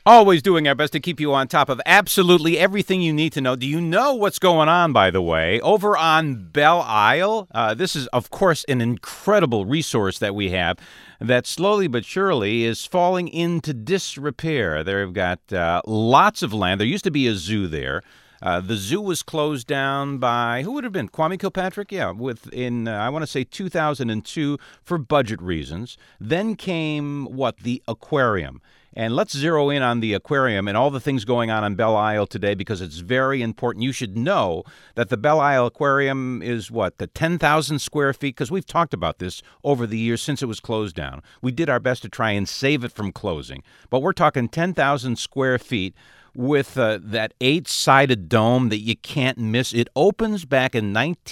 Always doing our best to keep you on top of absolutely everything you need to know. Do you know what's going on, by the way, over on Belle Isle? This is, of course, an incredible resource that we have that slowly but surely is falling into disrepair. They've got lots of land. There used to be a zoo there. The zoo was closed down by, who would have been? Kwame Kilpatrick? Yeah, I want to say 2002 for budget reasons. Then came, the aquarium. And let's zero in on the aquarium and all the things going on Belle Isle today because it's very important. You should know that the Belle Isle Aquarium is the 10,000 square feet? Because we've talked about this over the years since it was closed down. We did our best to try and save it from closing. But we're talking 10,000 square feet with that 8-sided dome that you can't miss. It opens back in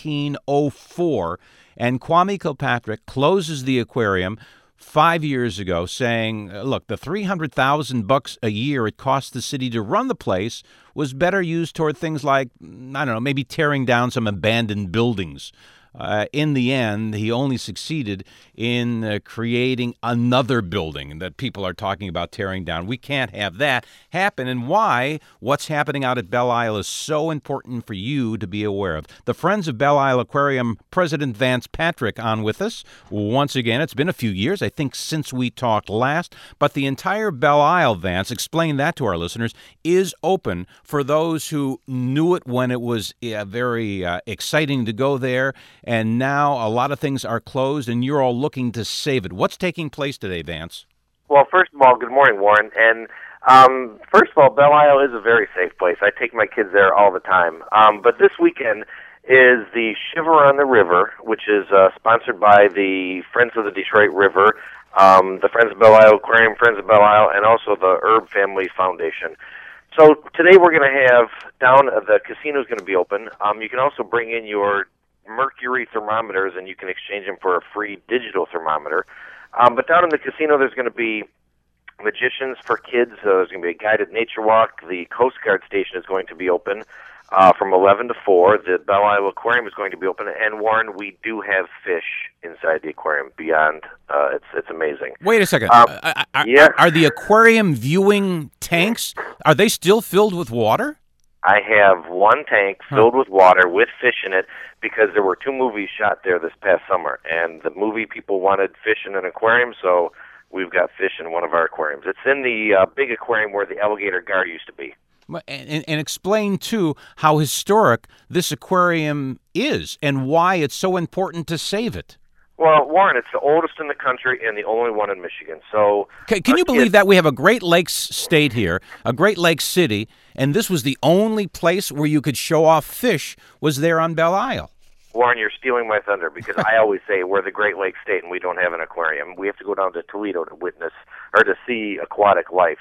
1904, and Kwame Kilpatrick closes the aquarium 5 years ago, saying, look, the $300,000 a year it cost the city to run the place was better used toward things like, I don't know, maybe tearing down some abandoned buildings. In the end, he only succeeded in creating another building that people are talking about tearing down. We can't have that happen, and why what's happening out at Belle Isle is so important for you to be aware of. The Friends of Belle Isle Aquarium President Vance Patrick on with us. Once again, it's been a few years, I think, since we talked last, but the entire Belle Isle, Vance, explain that to our listeners, is open for those who knew it when it was very exciting to go there. And now a lot of things are closed, and you're all looking to save it. What's taking place today, Vance? Well, first of all, good morning, Warren. And first of all, Belle Isle is a very safe place. I take my kids there all the time. But this weekend is the Shiver on the River, which is sponsored by the Friends of the Detroit River, the Friends of Belle Isle Aquarium, Friends of Belle Isle, and also the Herb Family Foundation. So today we're going to have the casino is going to be open. You can also bring in your mercury thermometers, and you can exchange them for a free digital thermometer. But down in the casino, there's going to be magicians for kids. There's going to be a guided nature walk. The Coast Guard station is going to be open from 11 to 4. The Belle Isle Aquarium is going to be open. And, Warren, we do have fish inside the aquarium beyond. It's amazing. Wait a second. Yeah. Are the aquarium viewing tanks, are they still filled with water? I have one tank filled with water with fish in it because there were 2 movies shot there this past summer, and the movie people wanted fish in an aquarium, so we've got fish in one of our aquariums. It's in the big aquarium where the alligator gar used to be. And explain, too, how historic this aquarium is and why it's so important to save it. Well, Warren, it's the oldest in the country and the only one in Michigan. So, can you believe that? We have a Great Lakes state here, a Great Lakes city, and this was the only place where you could show off fish was there on Belle Isle. Warren, you're stealing my thunder because I always say we're the Great Lakes state and we don't have an aquarium. We have to go down to Toledo to witness or to see aquatic life.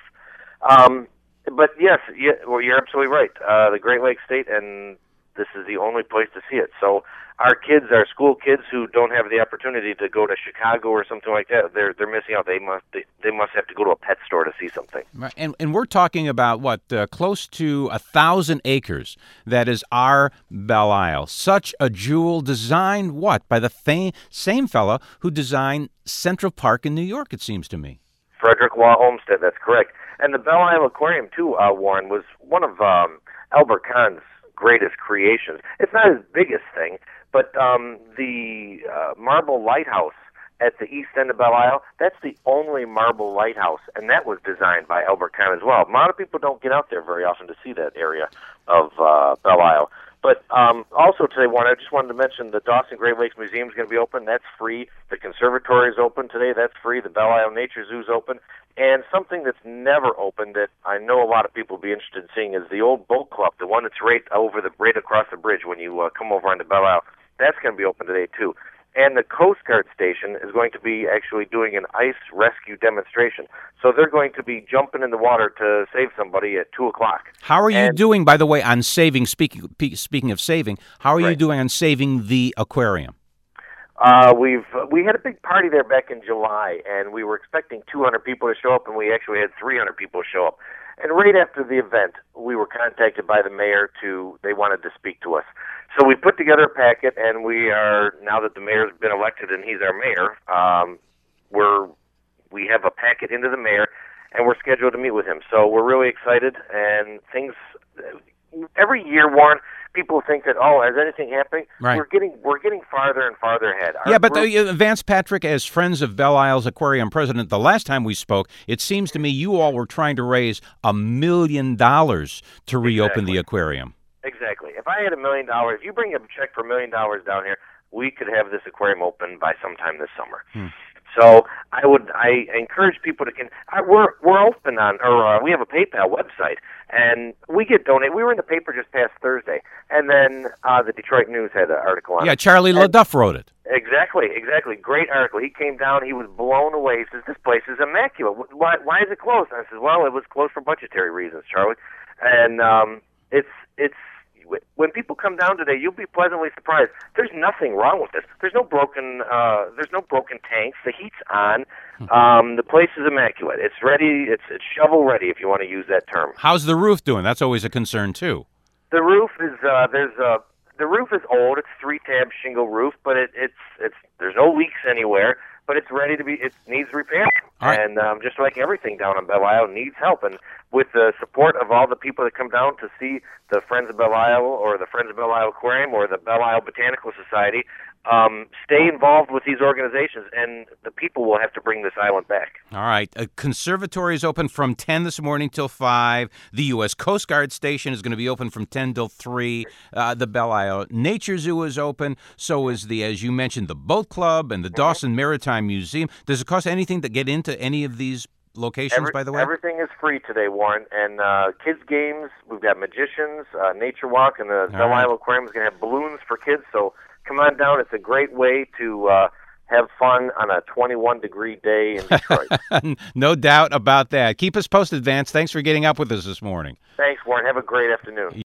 But yes, you're absolutely right. The Great Lakes state, and this is the only place to see it. So our kids, our school kids who don't have the opportunity to go to Chicago or something like that, they're missing out. They must have to go to a pet store to see something. Right. And we're talking about close to 1,000 acres. That is our Belle Isle. Such a jewel designed by the same fella who designed Central Park in New York. It seems to me. Frederick Law Olmsted. That's correct. And the Belle Isle Aquarium too, Warren, was one of Albert Kahn's greatest creations. It's not his biggest thing, but the marble lighthouse at the east end of Belle Isle, that's the only marble lighthouse, and that was designed by Albert Kahn as well. A lot of people don't get out there very often to see that area of Belle Isle. But also today, Warren, I just wanted to mention the Dawson Great Lakes Museum is going to be open. That's free. The conservatory is open today. That's free. The Belle Isle Nature Zoo is open. And something that's never open that I know a lot of people will be interested in seeing is the old boat club, the one that's right across the bridge when you come over onto Belle Isle. That's going to be open today, too. And the Coast Guard station is going to be actually doing an ice rescue demonstration. So they're going to be jumping in the water to save somebody at 2 o'clock. How are you doing, by the way, on saving, speaking of saving, how are you doing on saving the aquarium? We had a big party there back in July, and we were expecting 200 people to show up, and we actually had 300 people show up. And right after the event, we were contacted by the mayor they wanted to speak to us. So we put together a packet, and we are, now that the mayor's been elected and he's our mayor, we have a packet into the mayor, and we're scheduled to meet with him. So we're really excited, and things every year, Warren. People think that, is anything happening? Right. We're getting farther and farther ahead. Vance Patrick, as Friends of Belle Isle's Aquarium president, the last time we spoke, it seems to me you all were trying to raise $1 million to reopen the aquarium. Exactly. If I had $1 million, you bring a check for $1 million down here, we could have this aquarium open by sometime this summer. So I encourage people to we're open on, or we have a PayPal website, and we get donated. We were in the paper just past Thursday, and then the Detroit News had an article on it. Yeah, Charlie LaDuff wrote it. Exactly. Great article. He came down. He was blown away. He says, "This place is immaculate. Why is it closed?" And I said, "Well, it was closed for budgetary reasons, Charlie." And it's when people come down today, you'll be pleasantly surprised. There's nothing wrong with this. There's no broken tanks. The heat's on. The place is immaculate. It's ready. It's shovel ready, if you want to use that term. How's the roof doing? That's always a concern too. The roof is the roof is old. It's 3-tab shingle roof, but there's no leaks anywhere. But it's ready to be. It needs repair, right. And just like everything down on Belle Isle needs help. And with the support of all the people that come down to see the Friends of Belle Isle, or the Friends of Belle Isle Aquarium, or the Belle Isle Botanical Society, stay involved with these organizations, and the people will have to bring this island back. All right. A conservatory is open from 10 this morning till 5. The U.S. Coast Guard Station is going to be open from 10 till 3. The Belle Isle Nature Zoo is open. So is as you mentioned, the Boat Club and the Dawson Maritime Museum. Does it cost anything to get into any of these locations, by the way? Everything is free today, Warren. And kids' games, we've got magicians, Nature Walk, and the Belle Isle Aquarium is going to have balloons for kids. So come on down. It's a great way to have fun on a 21-degree day in Detroit. No doubt about that. Keep us posted, Vance. Thanks for getting up with us this morning. Thanks, Warren. Have a great afternoon.